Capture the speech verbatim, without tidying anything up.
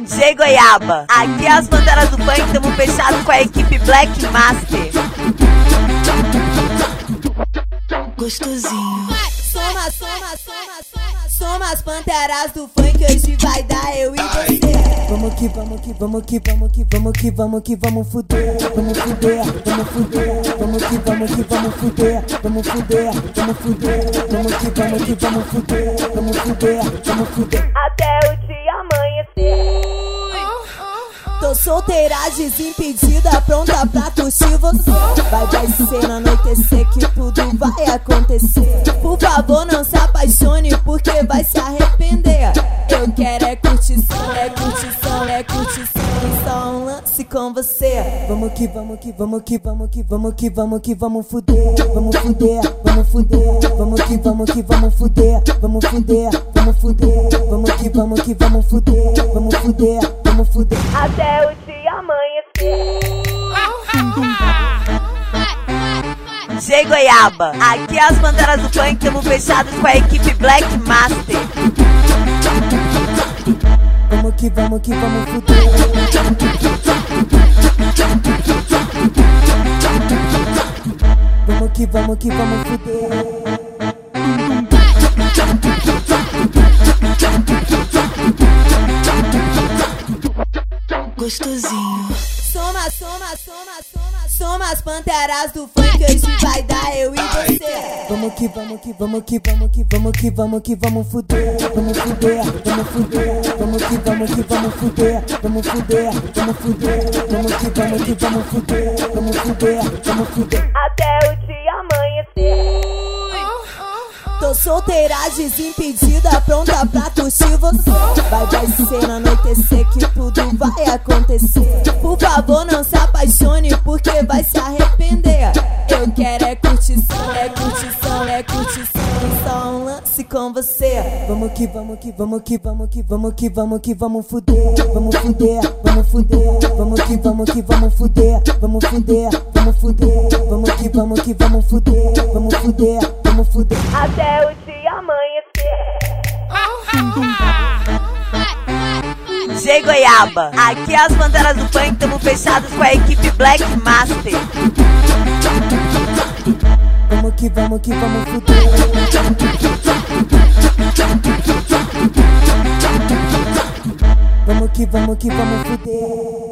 G Goiaba, aqui é as Panteras do Funk, estamos fechados com a equipe Black Master. Gostosinho. Soma, soma, soma, soma, soma as panteras do funk, hoje vai dar eu e você. Vamos que vamos que vamos que vamos que vamos que vamos que vamos fuder. Vamos fuder, vamos fuder. Vamos que vamos que vamos fuder. Vamos fuder, vamos fuder. Vamos que vamos que vamos fuder. Vamos fuder, vamos fuder. Até o dia amanhecer. Tô solteira, desimpedida, pronta pra curtir você. Vai, vai ser no anoitecer que tudo vai acontecer. Por favor, não se apaixone porque vai se arrepender. Eu quero é curtição, é curtição, é curtição. E só um lance com você. Vamos que vamos que vamos que vamos que vamos que vamos que vamos fuder. Vamos fuder, vamos fuder. Vamos que vamos que vamos fuder. Vamos fuder, vamos fuder. Vamos que vamos que vamos fuder. Vamos fuder, vamos fuder. Até o dia amanhecer. G Goiaba, aqui é as Panteras do Funk, estamos fechados com a equipe Black Master. Vamos que vamos que vamos fuder. Vamos que vamos que vamos fuder. Gostosinho. Soma, soma, soma, soma, soma as panteras do funk, hoje vai dar eu e você. Vamos que vamos que vamos que vamos que vamos que vamos que vamos fuder. Vamos fuder, vamos fuder. Vamos que vamos que vamos fuder. Vamos fuder, vamos fuder. Vamos que vamos que vamos fuder. Vamos fuder, vamos fuder. Até o dia amanhecer. Tô solteira, desimpedida, pronta pra curtir você. Vai, vai ser no anoitecer que tudo vai acontecer. Por favor, não se apaixone porque vai se arrepender. Eu quero é curtição, é curtição, é curtição. E só um lance com você. Vamos que vamos que vamos que vamos que vamos que vamos que vamos fuder. Vamos fuder, vamos fuder. Vamos que vamos que vamos fuder. Vamos fuder, vamos fuder. Vamos que vamos que vamos fuder. Vamos fuder, vamos fuder. Até o dia amanhecer. G Goiaba, aqui é as Panteras do Funk, estamos fechados com a equipe Black Master. Vamos que vamos que vamos fuder. Vamos que vamos que vamos fuder.